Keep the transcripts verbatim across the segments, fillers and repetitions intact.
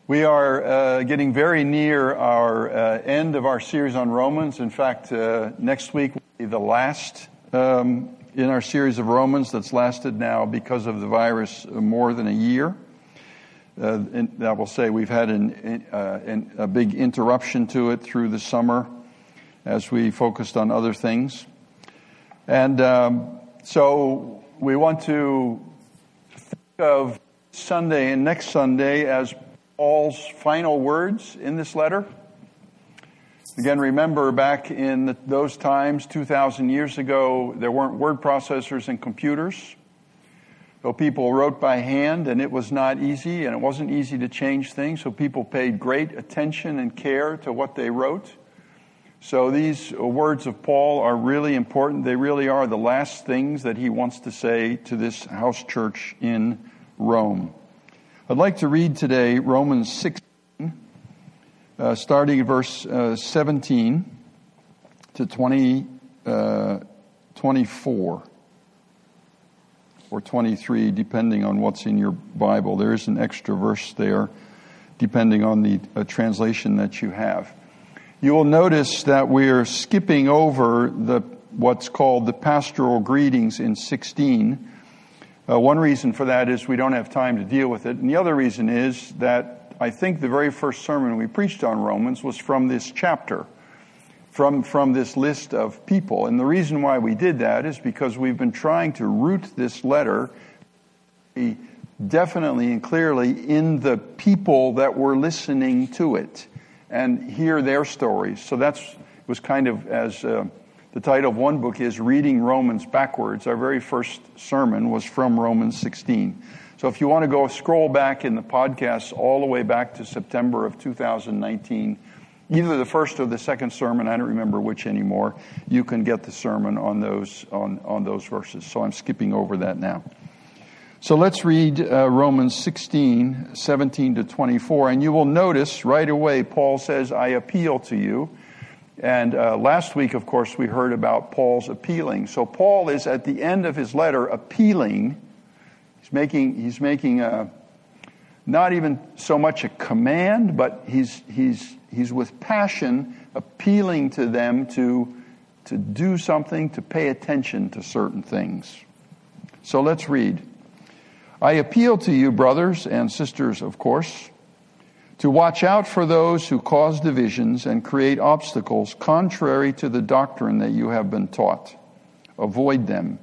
We are uh, getting very near our uh, end of our series on Romans. In fact, uh, next week will be the last um, in our series of Romans that's lasted now because of the virus more than a year. Uh, and I will say we've had an, uh, an, a big interruption to it through the summer as we focused on other things. And um, so we want to think of Sunday and next Sunday as Paul's final words in this letter. Again, remember back in the, those times, two thousand years ago, there weren't word processors and computers. So people wrote by hand, and it was not easy, and it wasn't easy to change things. So people paid great attention and care to what they wrote. So these words of Paul are really important. They really are the last things that he wants to say to this house church in Rome. I'd like to read today Romans sixteen, uh, starting at verse uh, seventeen to twenty, uh, twenty-four, or twenty-three, depending on what's in your Bible. There is an extra verse there, depending on the uh, translation that you have. You will notice that we're skipping over the what's called the pastoral greetings in sixteen. Uh, one reason for that is we don't have time to deal with it. And the other reason is that I think the very first sermon we preached on Romans was from this chapter, from, from this list of people. And the reason why we did that is because we've been trying to root this letter definitely and clearly in the people that were listening to it and hear their stories. So that's was kind of as... Uh, The title of one book is Reading Romans Backwards. Our very first sermon was from Romans sixteen. So if you want to go scroll back in the podcast all the way back to September of two thousand nineteen, either the first or the second sermon, I don't remember which anymore, you can get the sermon on those on, on those verses. So I'm skipping over that now. So let's read uh, Romans sixteen, seventeen to twenty-four. And you will notice right away Paul says, I appeal to you. And uh, last week, of course, we heard about Paul's appealing. So Paul is at the end of his letter appealing. He's making he's making a, not even so much a command, but he's he's he's with passion appealing to them to to do something, to pay attention to certain things. So let's read. I appeal to you, brothers and sisters, of course, to watch out for those who cause divisions and create obstacles contrary to the doctrine that you have been taught. Avoid them.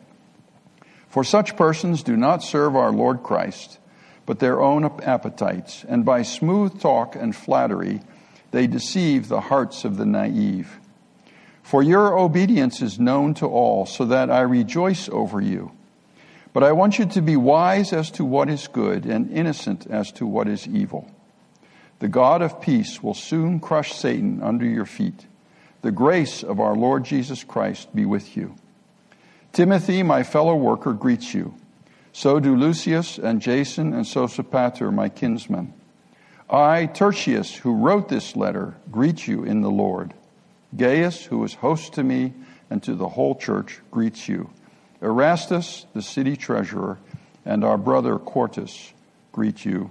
For such persons do not serve our Lord Christ, but their own appetites, and by smooth talk and flattery they deceive the hearts of the naive. For your obedience is known to all, so that I rejoice over you. But I want you to be wise as to what is good and innocent as to what is evil. The God of peace will soon crush Satan under your feet. The grace of our Lord Jesus Christ be with you. Timothy, my fellow worker, greets you. So do Lucius and Jason and Sosipater, my kinsmen. I, Tertius, who wrote this letter, greet you in the Lord. Gaius, who is host to me and to the whole church, greets you. Erastus, the city treasurer, and our brother Quartus greet you.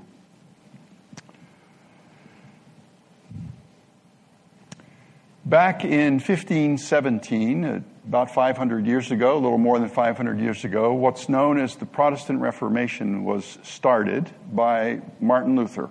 Back in fifteen seventeen, about five hundred years ago, a little more than five hundred years ago, what's known as the Protestant Reformation was started by Martin Luther.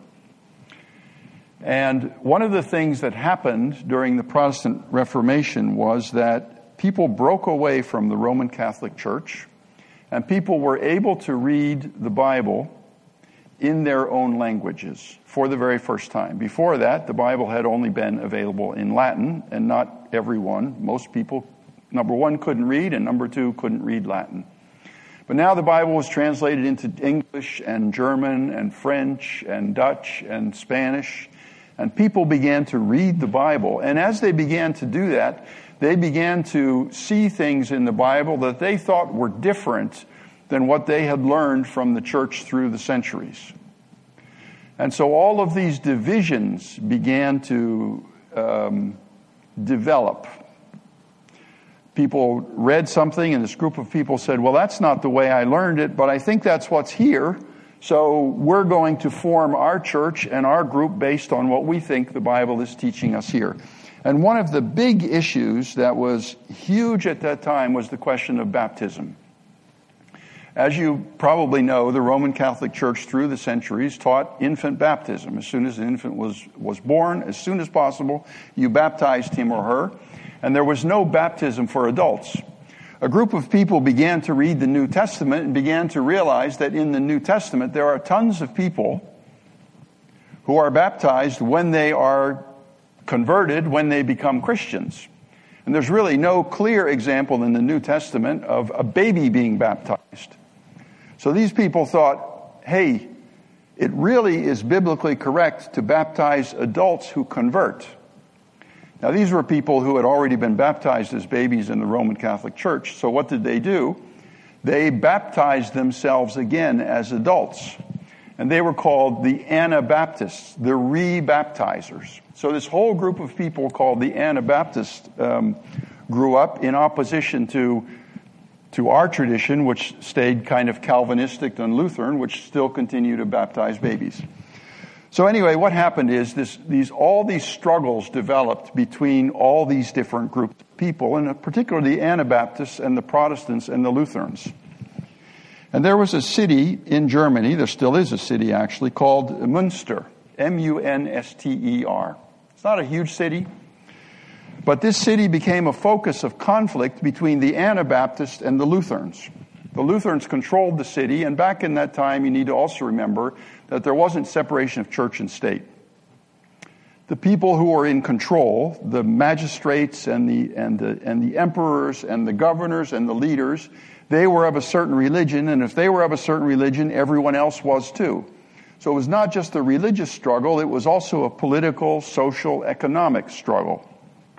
And one of the things that happened during the Protestant Reformation was that people broke away from the Roman Catholic Church, and people were able to read the Bible in their own languages for the very first time. Before that, the Bible had only been available in Latin, and not everyone, most people, number one, couldn't read, and number two, couldn't read Latin. But now the Bible was translated into English and German and French and Dutch and Spanish, and people began to read the Bible. And as they began to do that, they began to see things in the Bible that they thought were different than what they had learned from the church through the centuries. And so all of these divisions began to um, develop. People read something, and this group of people said, well, that's not the way I learned it, but I think that's what's here, So we're going to form our church and our group based on what we think the Bible is teaching us here. And one of the big issues that was huge at that time was the question of baptism. As you probably know, the Roman Catholic Church through the centuries taught infant baptism. As soon as an infant was, was born, as soon as possible, you baptized him or her. And there was no baptism for adults. A group of people began to read the New Testament and began to realize that in the New Testament there are tons of people who are baptized when they are converted, when they become Christians. And there's really no clear example in the New Testament of a baby being baptized. So these people thought, hey, it really is biblically correct to baptize adults who convert. Now, these were people who had already been baptized as babies in the Roman Catholic Church. So what did they do? They baptized themselves again as adults. And they were called the Anabaptists, the re-baptizers. So this whole group of people called the Anabaptists um, grew up in opposition to, to our tradition, which stayed kind of Calvinistic and Lutheran, which still continue to baptize babies. So anyway, what happened is this, these, all these struggles developed between all these different groups of people, and particularly the Anabaptists and the Protestants and the Lutherans. And there was a city in Germany, there still is a city actually, called Münster, M U N S T E R. It's not a huge city, but this city became a focus of conflict between the Anabaptists and the Lutherans. The Lutherans controlled the city, and back in that time, you need to also remember that there wasn't separation of church and state. The people who were in control, the magistrates and the and the and the emperors and the governors and the leaders, they were of a certain religion, and if they were of a certain religion, everyone else was too. So it was not just a religious struggle, it was also a political, social, economic struggle.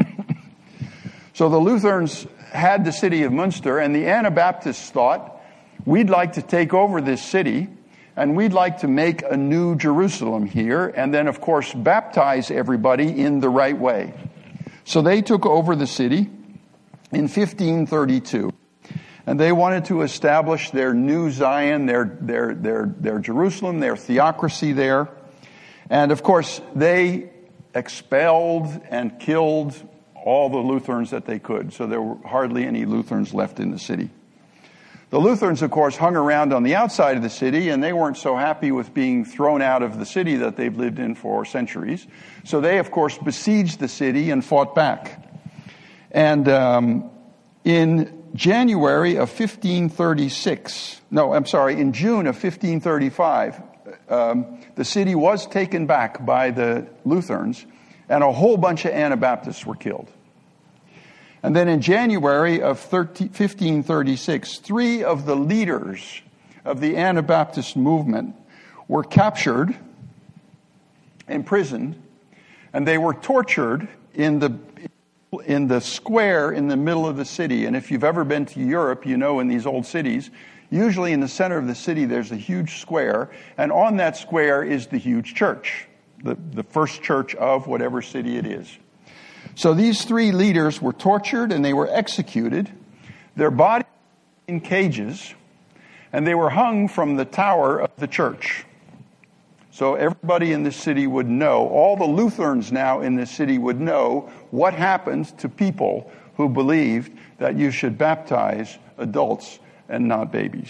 So the Lutherans had the city of Münster, and the Anabaptists thought, we'd like to take over this city, and we'd like to make a new Jerusalem here, and then, of course, baptize everybody in the right way. So they took over the city in fifteen thirty-two. And they wanted to establish their new Zion, their, their, their, their Jerusalem, their theocracy there. And of course, they expelled and killed all the Lutherans that they could. So there were hardly any Lutherans left in the city. The Lutherans, of course, hung around on the outside of the city, and they weren't so happy with being thrown out of the city that they've lived in for centuries. So they, of course, besieged the city and fought back. And um, in January of fifteen thirty-six, no, I'm sorry, in June of fifteen thirty-five, um, the city was taken back by the Lutherans, and a whole bunch of Anabaptists were killed. And then in January of fifteen thirty-six, three of the leaders of the Anabaptist movement were captured, imprisoned, and they were tortured in the in the square in the middle of the city. And if you've ever been to Europe, you know in these old cities, usually in the center of the city there's a huge square, and on that square is the huge church, the, the first church of whatever city it is. So these three leaders were tortured and they were executed. Their bodies were in cages, and they were hung from the tower of the church. So everybody in this city would know, all the Lutherans now in this city would know what happened to people who believed that you should baptize adults and not babies.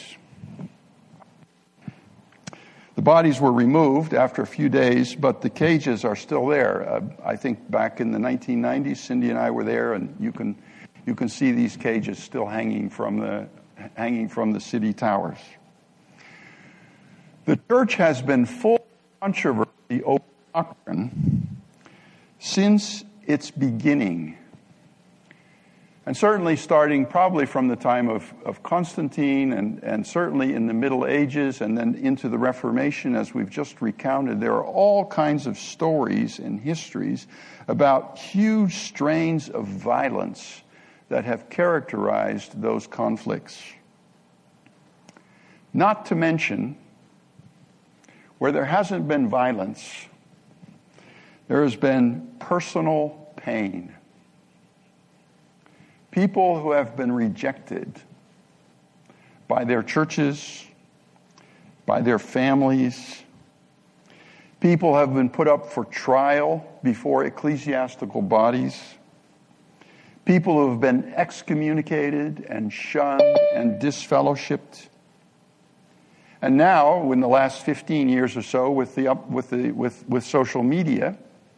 The bodies were removed after a few days, but the cages are still there. Uh, I think back in the nineteen nineties, Cindy and I were there, and you can you can see these cages still hanging from the hanging from the city towers. The church has been full controversy over doctrine since its beginning. And certainly starting probably from the time of, of Constantine and, and certainly in the Middle Ages and then into the Reformation, as we've just recounted, there are all kinds of stories and histories about huge strains of violence that have characterized those conflicts. Not to mention, where there hasn't been violence, there has been personal pain. People who have been rejected by their churches, by their families. People have been put up for trial before ecclesiastical bodies. People who have been excommunicated and shunned and disfellowshipped. And now, in the last fifteen years or so, with the up, with the with, with social media,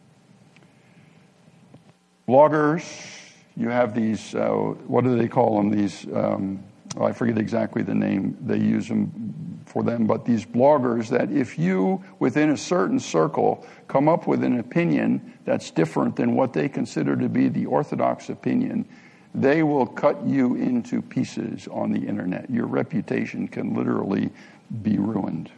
bloggers, you have these. Uh, what do they call them? These. Um, oh, I forget exactly the name they use them for them, but these bloggers that if you, within a certain circle, come up with an opinion that's different than what they consider to be the orthodox opinion, they will cut you into pieces on the internet. Your reputation can literally be ruined.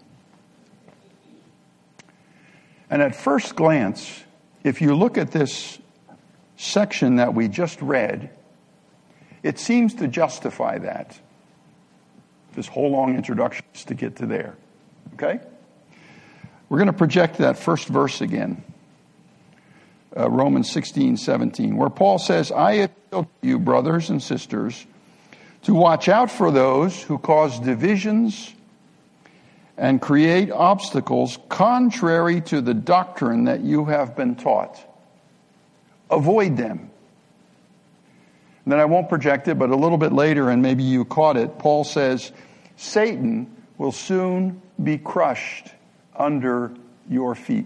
And at first glance, if you look at this section that we just read, it seems to justify that. This whole long introduction is to get to there. Okay? We're going to project that first verse again. Uh, Romans sixteen, seventeen, where Paul says, I appeal to you, brothers and sisters, to watch out for those who cause divisions and create obstacles contrary to the doctrine that you have been taught. Avoid them. And then I won't project it, but a little bit later, and maybe you caught it, Paul says, Satan will soon be crushed under your feet.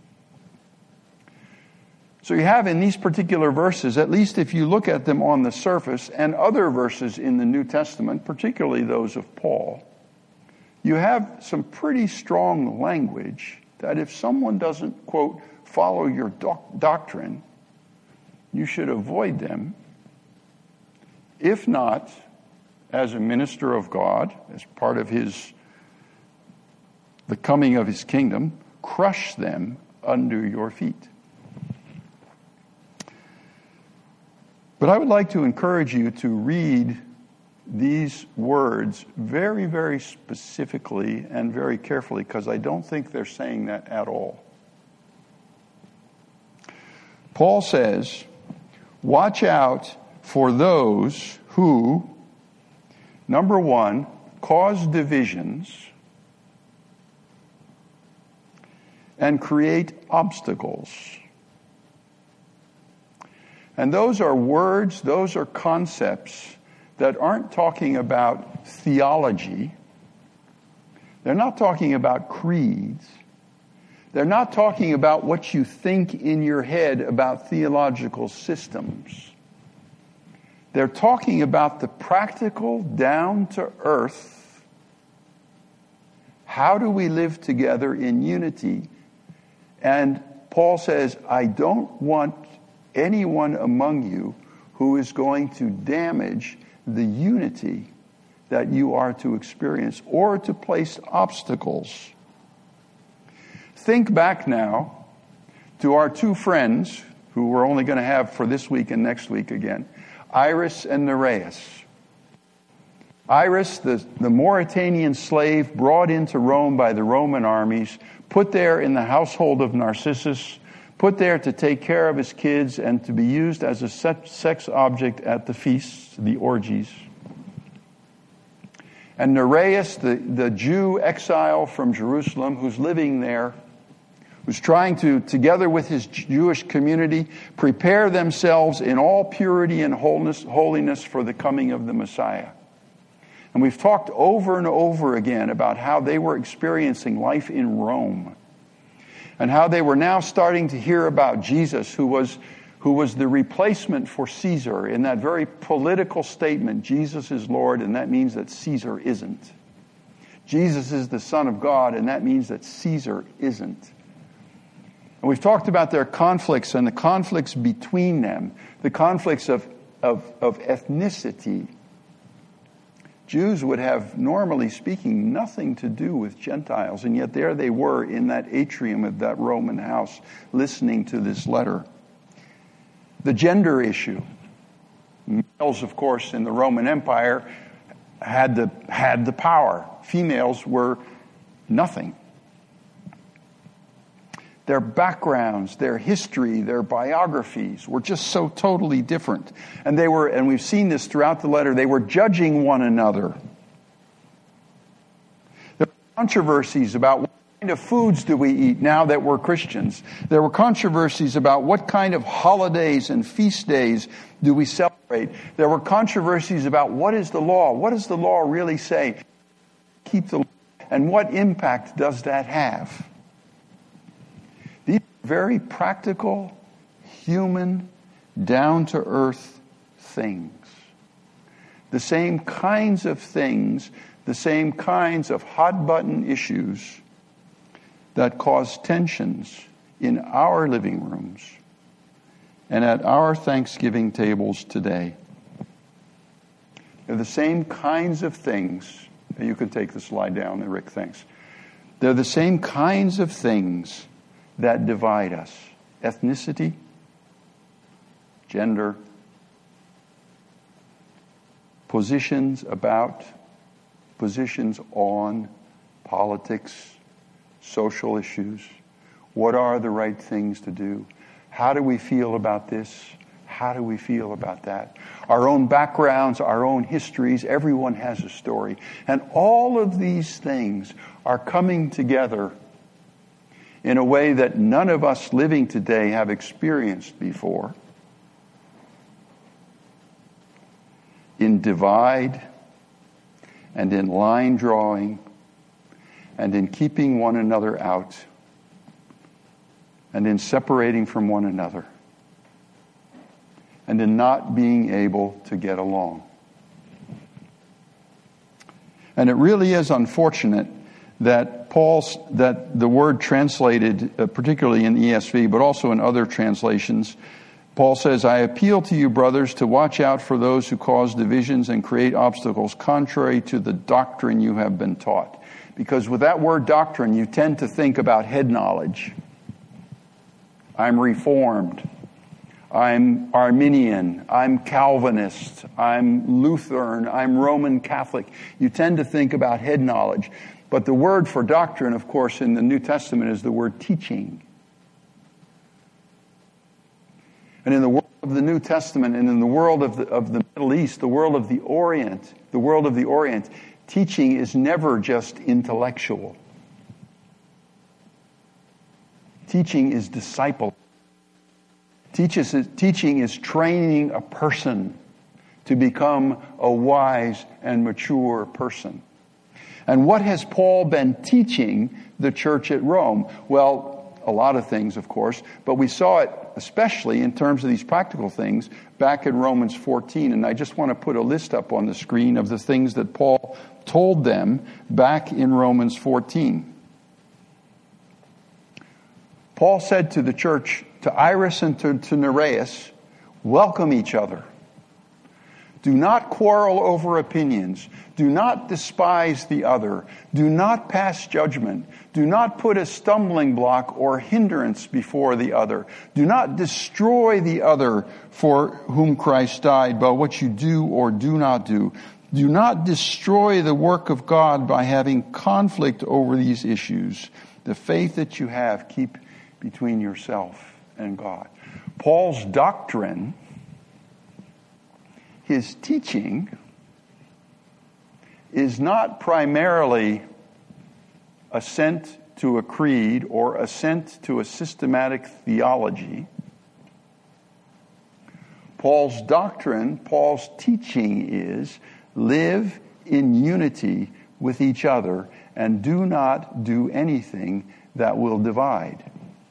So you have in these particular verses, at least if you look at them on the surface, and other verses in the New Testament, particularly those of Paul, you have some pretty strong language that if someone doesn't, quote, follow your doc- doctrine, you should avoid them. If not, as a minister of God, as part of his, the coming of his kingdom, crush them under your feet. But I would like to encourage you to read these words very, very specifically and very carefully, because I don't think they're saying that at all. Paul says, watch out for those who, number one, cause divisions and create obstacles. And those are words, those are concepts that aren't talking about theology. They're not talking about creeds. They're not talking about what you think in your head about theological systems. They're talking about the practical, down-to-earth, how do we live together in unity? And Paul says, I don't want anyone among you who is going to damage the unity that you are to experience or to place obstacles. Think back now to our two friends who we're only going to have for this week and next week again, Iris and Nereus. Iris, the, the Mauritanian slave brought into Rome by the Roman armies, put there in the household of Narcissus, put there to take care of his kids and to be used as a sex object at the feasts, the orgies. And Nereus, the, the Jew exile from Jerusalem who's living there, who's trying to, together with his Jewish community, prepare themselves in all purity and wholeness, holiness for the coming of the Messiah. And we've talked over and over again about how they were experiencing life in Rome and how they were now starting to hear about Jesus, who was, who was the replacement for Caesar in that very political statement, Jesus is Lord, and that means that Caesar isn't. Jesus is the Son of God, and that means that Caesar isn't. And we've talked about their conflicts and the conflicts between them, the conflicts of, of, of ethnicity. Jews would have, normally speaking, nothing to do with Gentiles, and yet there they were in that atrium of that Roman house listening to this letter. The gender issue. Males, of course, in the Roman Empire had the, had the power. Females were nothing. Their backgrounds, their history, their biographies were just so totally different. And they were, and we've seen this throughout the letter, they were judging one another. They're controversies about what kind of foods do we eat now that we're Christians. There were controversies about what kind of holidays and feast days do we celebrate. There were controversies about what is the law? What does the law really say? Keep the law. And what impact does that have? These are very practical, human, down-to-earth things. The same kinds of things, the same kinds of hot-button issues that cause tensions in our living rooms and at our Thanksgiving tables today. They're the same kinds of things. You can take the slide down there, Rick, thanks. They're the same kinds of things that divide us. Ethnicity, gender, positions about, positions on politics, social issues. What are the right things to do? How do we feel about this? How do we feel about that? Our own backgrounds, our own histories, everyone has a story. And all of these things are coming together in a way that none of us living today have experienced before. In divide and in line drawing and in keeping one another out and in separating from one another and in not being able to get along. And it really is unfortunate that Paul's that the word translated, uh, particularly in E S V, but also in other translations, Paul says, I appeal to you, brothers, to watch out for those who cause divisions and create obstacles contrary to the doctrine you have been taught. Because with that word doctrine, you tend to think about head knowledge. I'm Reformed. I'm Arminian. I'm Calvinist. I'm Lutheran. I'm Roman Catholic. You tend to think about head knowledge. But the word for doctrine, of course, in the New Testament is the word teaching. And in the world of the New Testament and in the world of the, of the Middle East, the world of the Orient, the world of the Orient, teaching is never just intellectual. Teaching is disciple. Teaches, teaching is training a person to become a wise and mature person. And what has Paul been teaching the church at Rome? Well, a lot of things, of course, but we saw it especially in terms of these practical things back in Romans fourteen. And I just want to put a list up on the screen of the things that Paul told them back in Romans fourteen. Paul said to the church, to Iris and to, to Nereus, welcome each other. Do not quarrel over opinions. Do not despise the other. Do not pass judgment. Do not put a stumbling block or hindrance before the other. Do not destroy the other for whom Christ died by what you do or do not do. Do not destroy the work of God by having conflict over these issues. The faith that you have, keep between yourself and God. Paul's doctrine, his teaching, is not primarily assent to a creed or assent to a systematic theology. Paul's doctrine, Paul's teaching is live in unity with each other and do not do anything that will divide.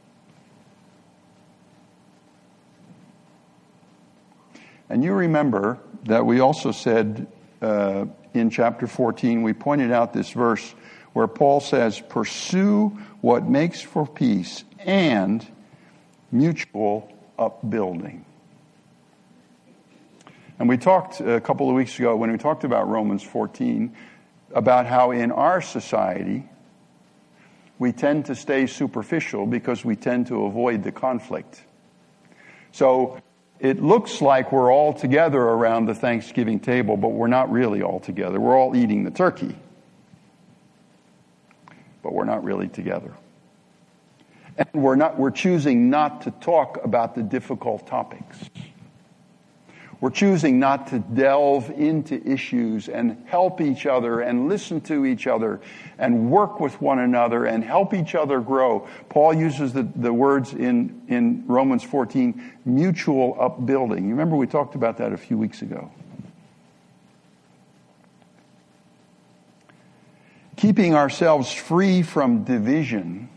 And you remember that we also said uh, in chapter fourteen, we pointed out this verse where Paul says, pursue what makes for peace and mutual upbuilding. And we talked a couple of weeks ago when we talked about Romans fourteen about how in our society we tend to stay superficial because we tend to avoid the conflict. So it looks like we're all together around the Thanksgiving table, but we're not really all together. We're all eating the turkey, but we're not really together. And we're not, we're choosing not to talk about the difficult topics. We're choosing not to delve into issues and help each other and listen to each other and work with one another and help each other grow. Paul uses the, the words in, in Romans fourteen, mutual upbuilding. You remember we talked about that a few weeks ago. Keeping ourselves free from division,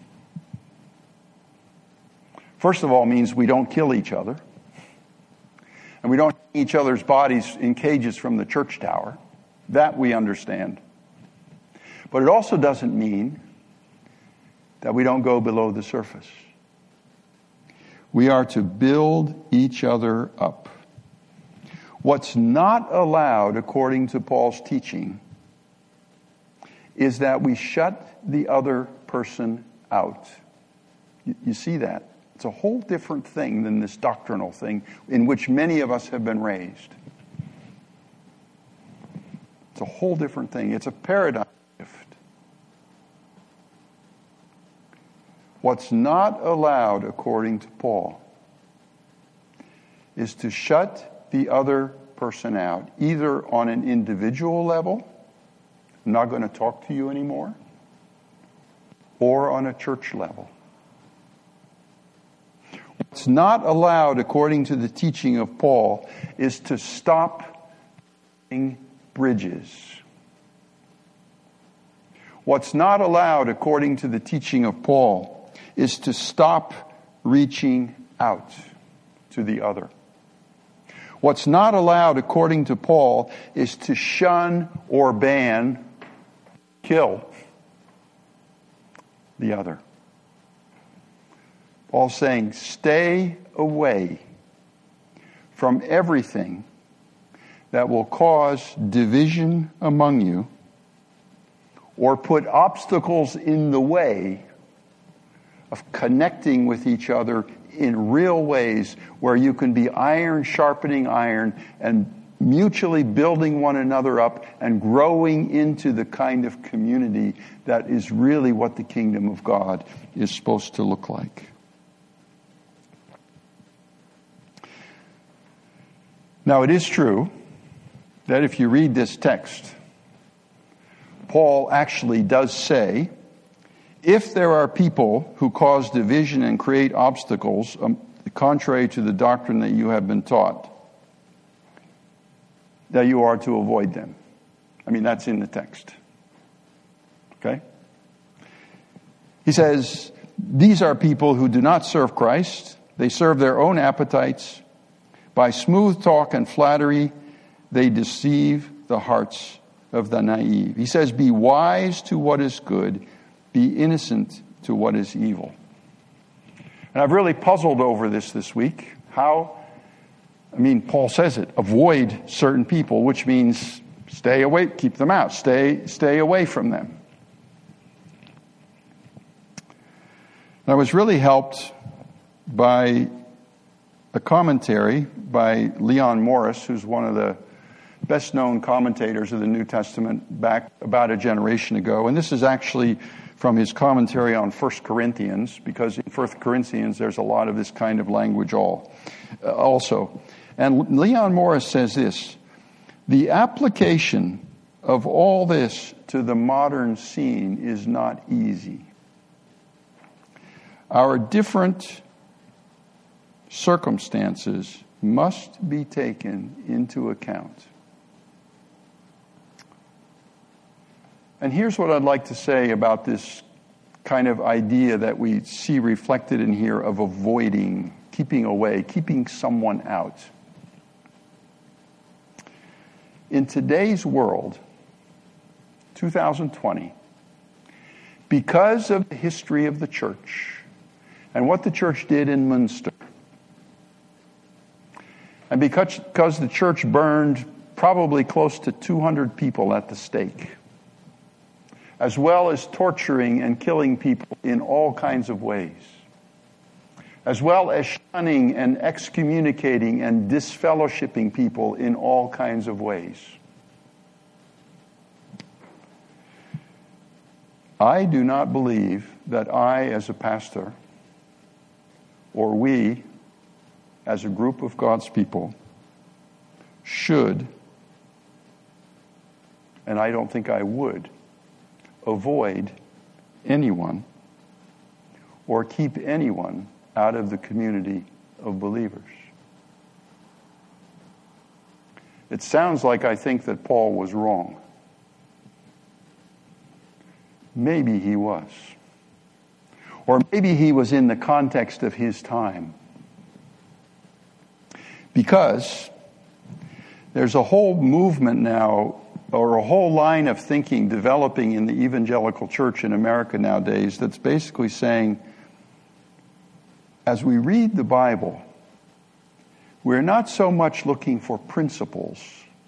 first of all, means we don't kill each other. And we don't hang each other's bodies in cages from the church tower. That we understand. But it also doesn't mean that we don't go below the surface. We are to build each other up. What's not allowed, according to Paul's teaching, is that we shut the other person out. You, you see that? It's a whole different thing than this doctrinal thing in which many of us have been raised. It's a whole different thing. It's a paradigm shift. What's not allowed, according to Paul, is to shut the other person out, either on an individual level, I'm not going to talk to you anymore, or on a church level. What's not allowed, according to the teaching of Paul, is to stop building bridges. What's not allowed, according to the teaching of Paul, is to stop reaching out to the other. What's not allowed, according to Paul, is to shun or ban, kill the other. Paul's saying, stay away from everything that will cause division among you or put obstacles in the way of connecting with each other in real ways where you can be iron sharpening iron and mutually building one another up and growing into the kind of community that is really what the kingdom of God is supposed to look like. Now, it is true that if you read this text, Paul actually does say, if there are people who cause division and create obstacles, um, contrary to the doctrine that you have been taught, that you are to avoid them. I mean, that's in the text. Okay? He says, these are people who do not serve Christ. They serve their own appetites. By smooth talk and flattery, they deceive the hearts of the naive. He says, be wise to what is good, be innocent to what is evil. And I've really puzzled over this this week. How, I mean, Paul says it, avoid certain people, which means stay away, keep them out, stay, stay away from them. And I was really helped by a commentary by Leon Morris, who's one of the best-known commentators of the New Testament back about a generation ago. And this is actually from his commentary on First Corinthians, because in First Corinthians there's a lot of this kind of language all, uh, also. And Leon Morris says this, the application of all this to the modern scene is not easy. Our different circumstances must be taken into account. And here's what I'd like to say about this kind of idea that we see reflected in here of avoiding, keeping away, keeping someone out. In today's world, two thousand twenty, because of the history of the church and what the church did in Munster, and because, because the church burned probably close to two hundred people at the stake, as well as torturing and killing people in all kinds of ways, as well as shunning and excommunicating and disfellowshipping people in all kinds of ways. I do not believe that I, as a pastor, or we, as a group of God's people, should, and I don't think I would, avoid anyone or keep anyone out of the community of believers. It sounds like I think that Paul was wrong. Maybe he was. Or maybe he was in the context of his time. Because there's a whole movement now, or a whole line of thinking developing in the evangelical church in America nowadays that's basically saying, as we read the Bible, we're not so much looking for principles.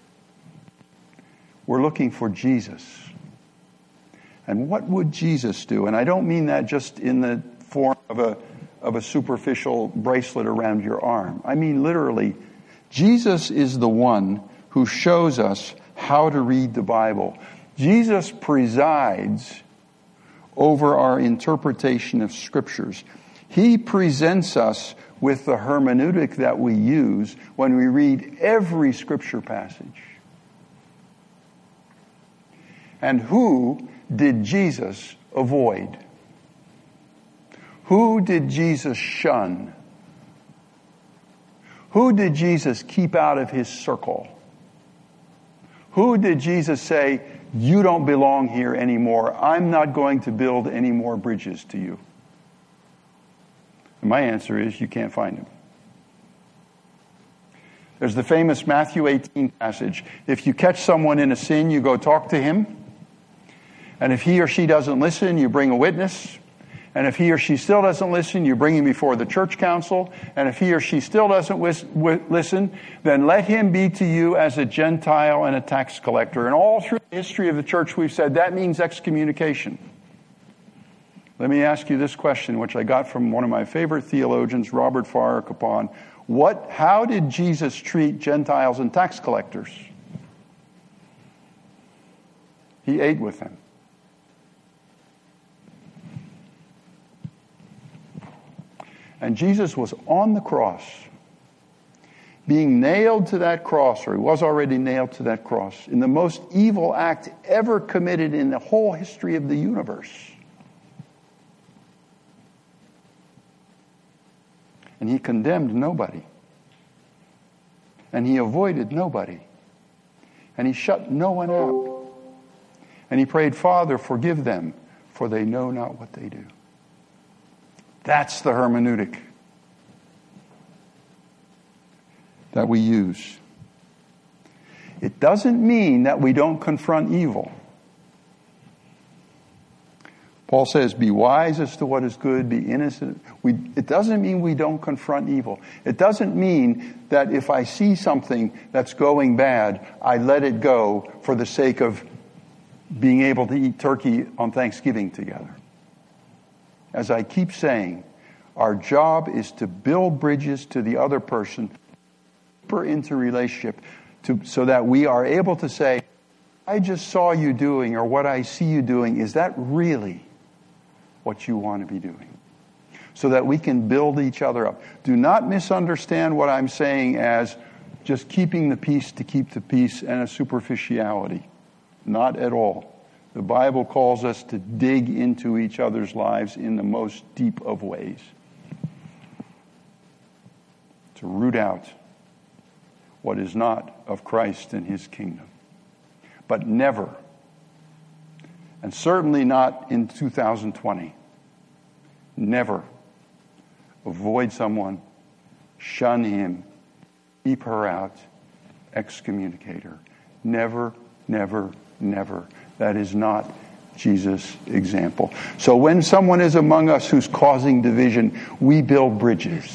We're looking for Jesus. And what would Jesus do? And I don't mean that just in the form of a, of a superficial bracelet around your arm. I mean literally, Jesus is the one who shows us how to read the Bible. Jesus presides over our interpretation of Scriptures. He presents us with the hermeneutic that we use when we read every Scripture passage. And who did Jesus avoid? Who did Jesus shun? Who did Jesus keep out of his circle? Who did Jesus say, you don't belong here anymore. I'm not going to build any more bridges to you? And my answer is, you can't find him. There's the famous Matthew eighteen passage. If you catch someone in a sin, you go talk to him. And if he or she doesn't listen, you bring a witness. And if he or she still doesn't listen, you bring him before the church council. And if he or she still doesn't wis- w- listen, then let him be to you as a Gentile and a tax collector. And all through the history of the church, we've said that means excommunication. Let me ask you this question, which I got from one of my favorite theologians, Robert Farrar Capon. What, how did Jesus treat Gentiles and tax collectors? He ate with them. And Jesus was on the cross, being nailed to that cross, or he was already nailed to that cross, in the most evil act ever committed in the whole history of the universe. And he condemned nobody. And he avoided nobody. And he shut no one out. And he prayed, Father, forgive them, for they know not what they do. That's the hermeneutic that we use. It doesn't mean that we don't confront evil. Paul says, be wise as to what is good, be innocent. We, it doesn't mean we don't confront evil. It doesn't mean that if I see something that's going bad, I let it go for the sake of being able to eat turkey on Thanksgiving together. As I keep saying, our job is to build bridges to the other person, deeper into relationship, to, so that we are able to say, I just saw you doing, or what I see you doing, is that really what you want to be doing? So that we can build each other up. Do not misunderstand what I'm saying as just keeping the peace to keep the peace and a superficiality. Not at all. The Bible calls us to dig into each other's lives in the most deep of ways. To root out what is not of Christ and his kingdom. But never, and certainly not in two thousand twenty, never avoid someone, shun him, keep her out, excommunicate her. Never, never, never. That is not Jesus' example. So when someone is among us who's causing division, we build bridges.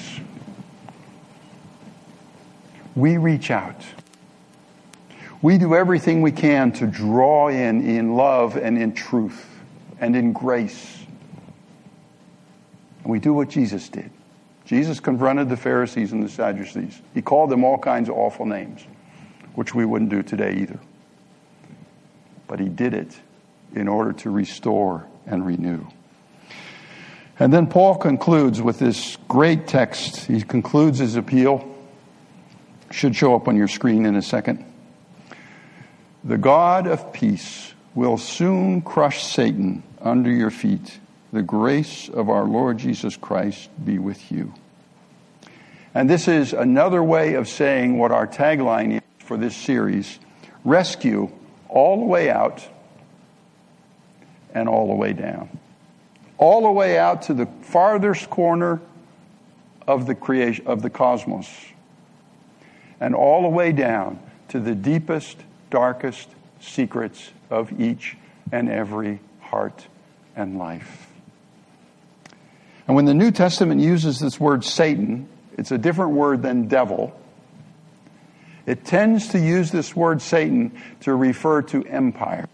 We reach out. We do everything we can to draw in in love and in truth and in grace. And we do what Jesus did. Jesus confronted the Pharisees and the Sadducees. He called them all kinds of awful names, which we wouldn't do today either. But he did it in order to restore and renew. And then Paul concludes with this great text. He concludes his appeal. Should show up on your screen in a second. The God of peace will soon crush Satan under your feet. The grace of our Lord Jesus Christ be with you. And this is another way of saying what our tagline is for this series: rescue all the way out and all the way down. All the way out to the farthest corner of the creation of the cosmos, and all the way down to the deepest, darkest secrets of each and every heart and life. And when the New Testament uses this word Satan, it's a different word than devil. It tends to use this word Satan to refer to empire.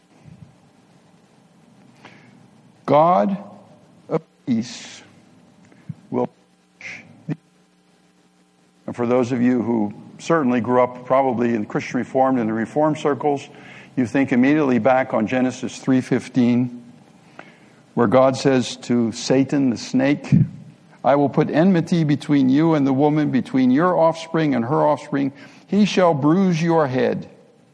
God of peace will. And for those of you who certainly grew up probably in Christian Reformed and the Reformed circles, you think immediately back on Genesis three fifteen, where God says to Satan, the snake, I will put enmity between you and the woman, between your offspring and her offspring. He shall bruise your head.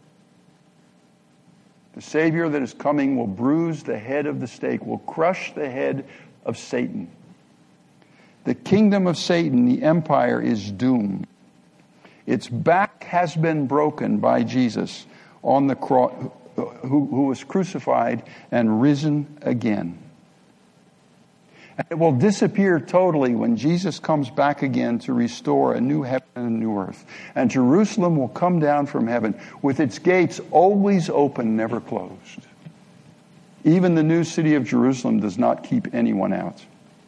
The Savior that is coming will bruise the head of the snake, will crush the head of Satan. The kingdom of Satan, the empire, is doomed. Its back has been broken by Jesus on the cross, who, who was crucified and risen again. And it will disappear totally when Jesus comes back again to restore a new heaven and a new earth. And Jerusalem will come down from heaven with its gates always open, never closed. Even the new city of Jerusalem does not keep anyone out.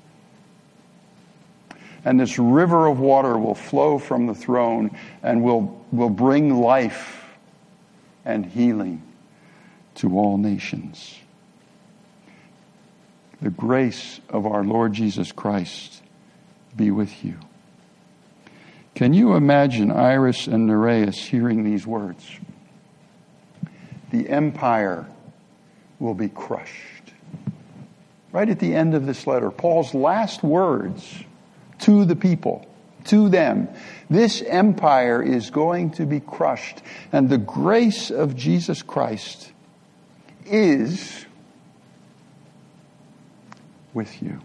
And this river of water will flow from the throne and will, will bring life and healing to all nations. The grace of our Lord Jesus Christ be with you. Can you imagine Iris and Nereus hearing these words? The empire will be crushed. Right at the end of this letter, Paul's last words to the people, to them, this empire is going to be crushed, and the grace of Jesus Christ is with you.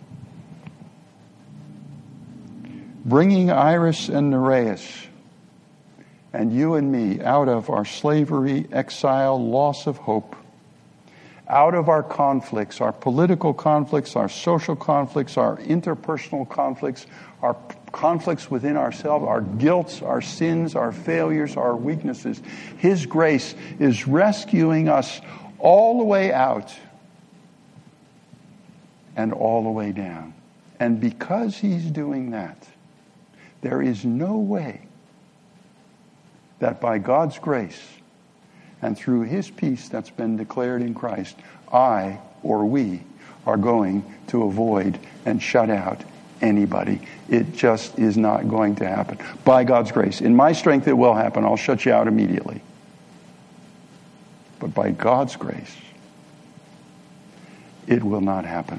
Bringing Iris and Nereus and you and me out of our slavery, exile, loss of hope, out of our conflicts, our political conflicts, our social conflicts, our interpersonal conflicts, our conflicts within ourselves, our guilt, our sins, our failures, our weaknesses. His grace is rescuing us all the way out and all the way down. And because He's doing that, there is no way that by God's grace and through His peace that's been declared in Christ, I or we are going to avoid and shut out anybody. It just is not going to happen. By God's grace. In my strength it will happen. I'll shut you out immediately. But by God's grace, it will not happen.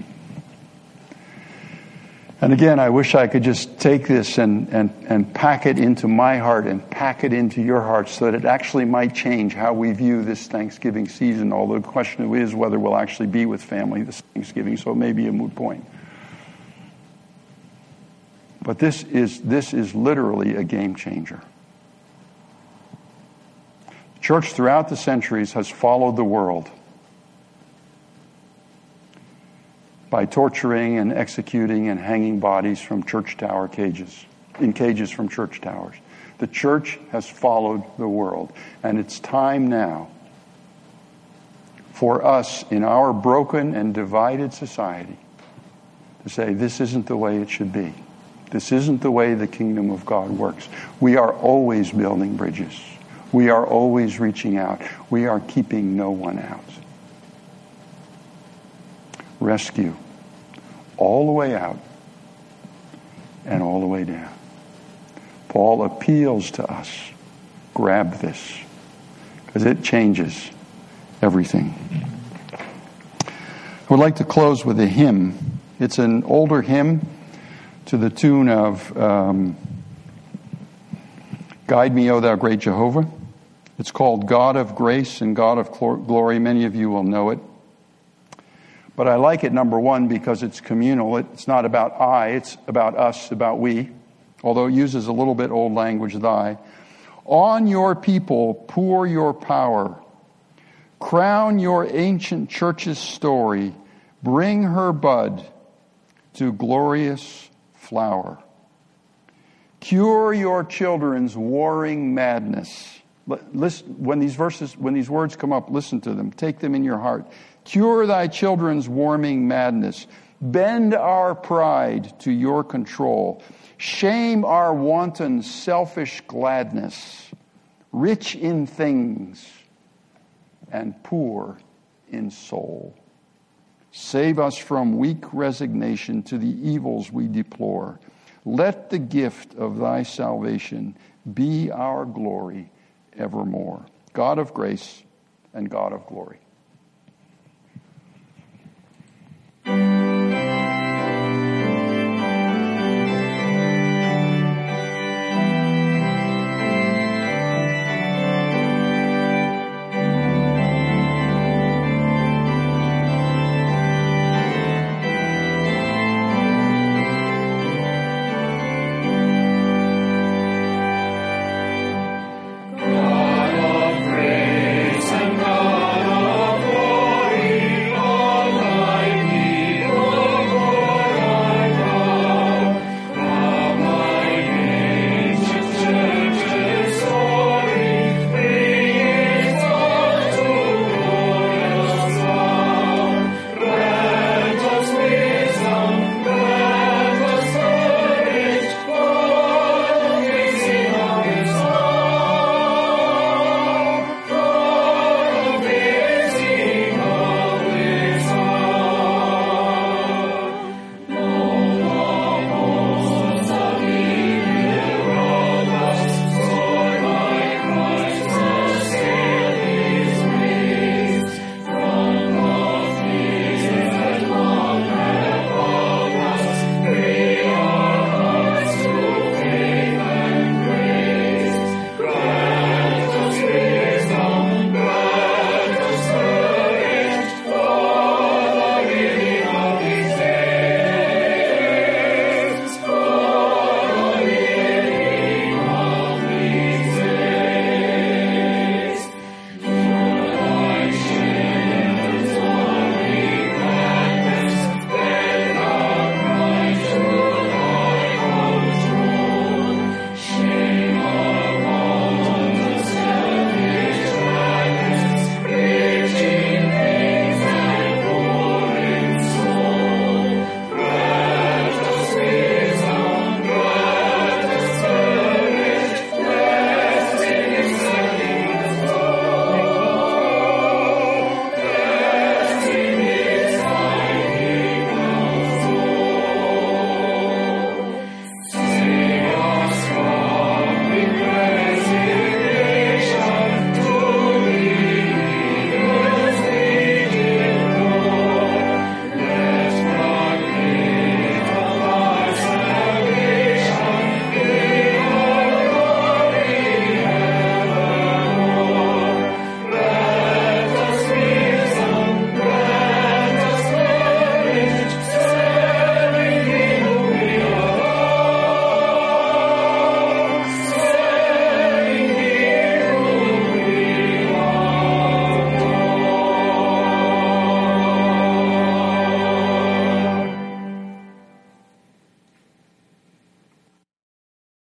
And again, I wish I could just take this and, and, and pack it into my heart and pack it into your heart so that it actually might change how we view this Thanksgiving season, although the question is whether we'll actually be with family this Thanksgiving, so it may be a moot point. But this is, this is literally a game changer. The church throughout the centuries has followed the world by torturing and executing and hanging bodies from church tower cages, in cages from church towers. The church has followed the world. And it's time now for us in our broken and divided society to say, this isn't the way it should be. This isn't the way the kingdom of God works. We are always building bridges. We are always reaching out. We are keeping no one out. Rescue all the way out and all the way down. Paul appeals to us. Grab this, because it changes everything. I would like to close with a hymn. It's an older hymn to the tune of um, Guide me, O thou great Jehovah. It's called God of Grace and God of Glory. Many of you will know it. But I like it, number one, because it's communal. It's not about I, it's about us, about we. Although it uses a little bit old language, thy. On your people pour your power. Crown your ancient church's story. Bring her bud to glorious flower. Cure your children's warring madness. Listen, when these verses, when these words come up, listen to them. Take them in your heart. Cure thy children's warming madness. Bend our pride to your control. Shame our wanton, selfish gladness. Rich in things and poor in soul. Save us from weak resignation to the evils we deplore. Let the gift of thy salvation be our glory evermore. God of grace and God of glory.